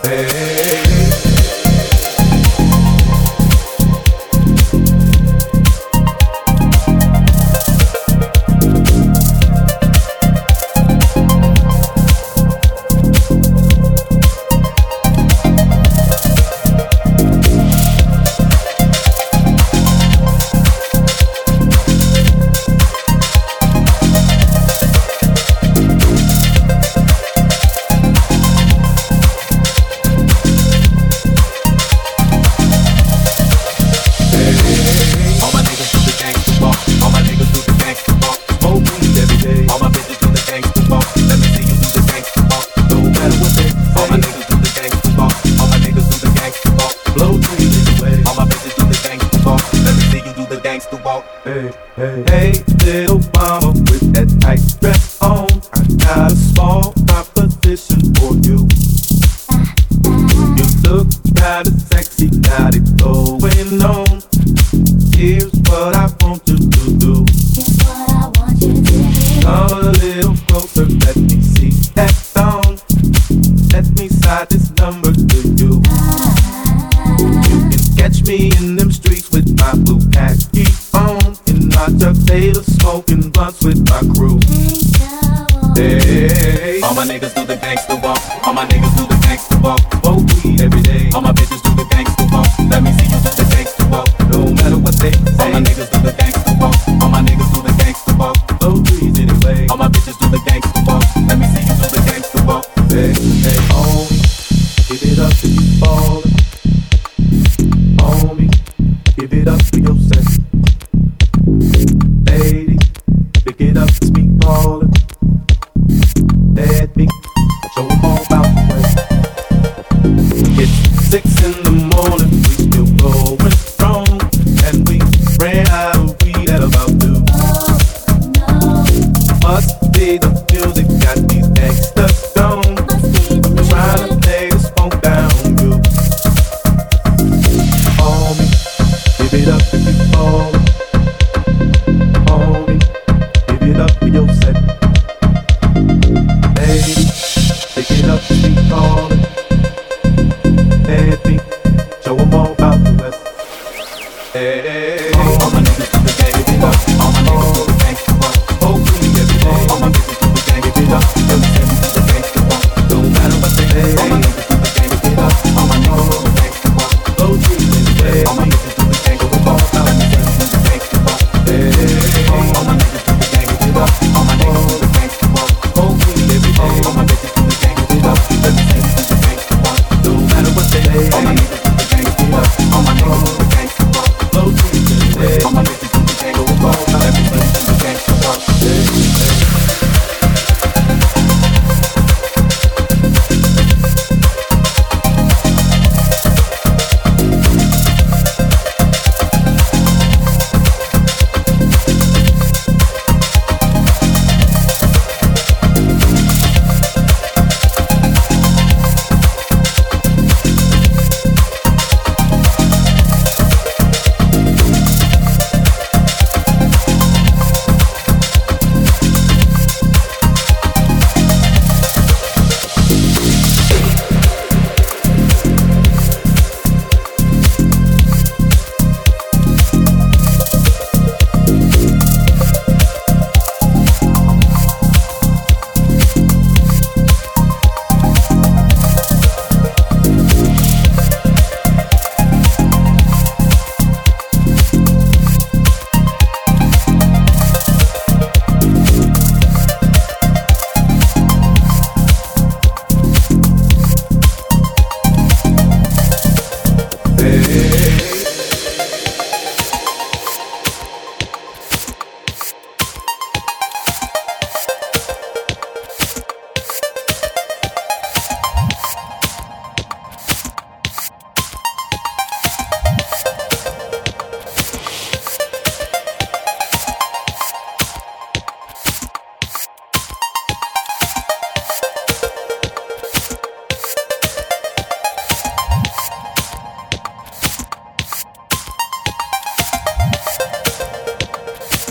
Hey, hey, hey, little mama with that tight dress on. I got a small proposition for you. You look kinda sexy, got it going on. Here's what I want you to do. Come a little closer, let me see that song. Let me slide this number to you. You can catch me in them streets with my blue khaki on. My Chuck Taylor smoking blunts with my crew. Hey, all my niggas do the gangsta walk. All my niggas do the gangsta walk. Smoke weed every day. All my bitches do the gangsta walk. Let me see you do the gangsta walk. No matter what they say. All my niggas do the gangsta walk. All my niggas do the gangsta walk. Smoke weed anyway. All my bitches do the gangsta walk. Let me see you do the gangsta walk. Hey, hey, homie, give it up if you ballin'. Homie, give it up for yourself. Lady, pick it up, it's me callin'. Let me show 'em all about the way. It's 6 in